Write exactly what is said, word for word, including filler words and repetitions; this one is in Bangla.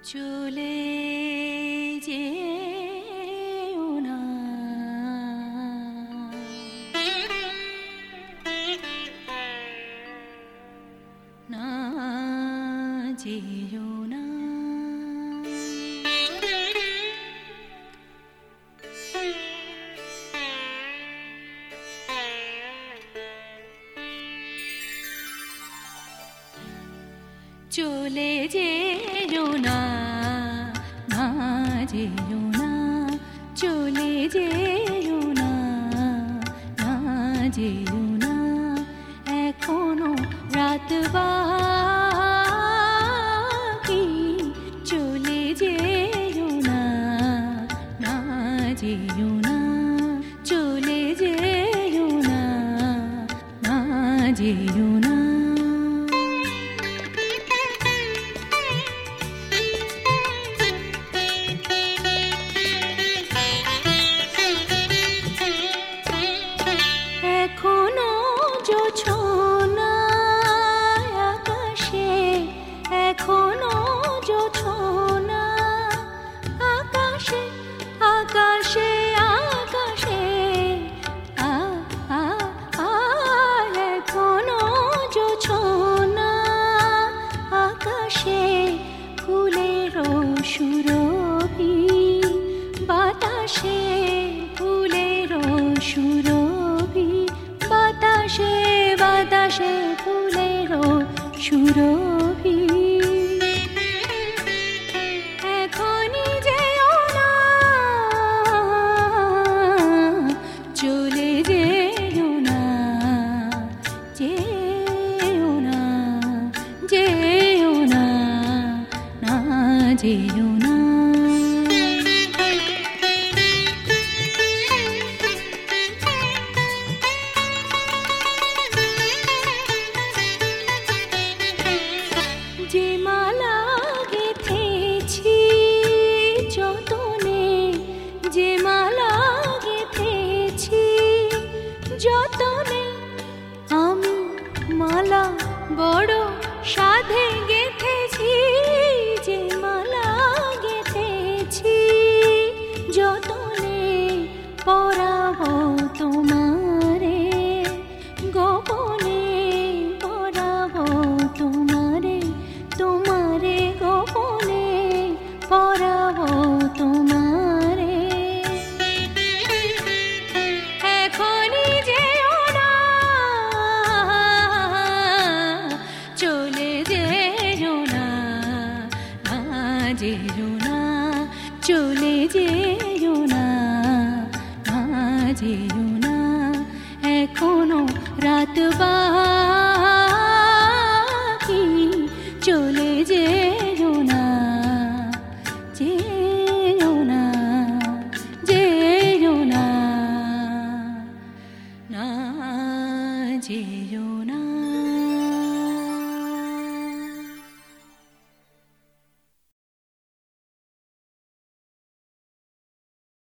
চলে যেও না, না যেও না। চলে যেও না, না যেও না, চলে যেও না, না যেও না, এখনো রাত বাকি, চলে যেও না, না যেও না, চলে যেও না, না যেও না। এখনো জোছনা আকাশে, এখনো জোছনা আকাশে, আকাশে আকাশে, আ আ আ এখনো জোছনা আকাশে, ফুলেরও সুরভি বাতাসে, ফুলেরও সুরভি বাতাসে, বাতাসে ফুলেরও সুরভি। এখনই যেও না, চলে যেও না, যেও না, যেও না, না যেও না। যে মালা গেঁথেছি যতনে, যে মালা গেঁথেছি যতনে, আমি মালা বড় সাধে গেঁথেছি, যে মালা গেঁথেছি যতনে, পরাবো তোমারে গোপনে, পরাবো তোমারে, তোমারে গোপনে, পরাবো তোমারে। এখনই যেও না, চলে যেও না, না যেও না, চলে যেও না, না যেও না, এখনো রাত বাকি, চলে যেও না, যেও না, যেও না, না যেও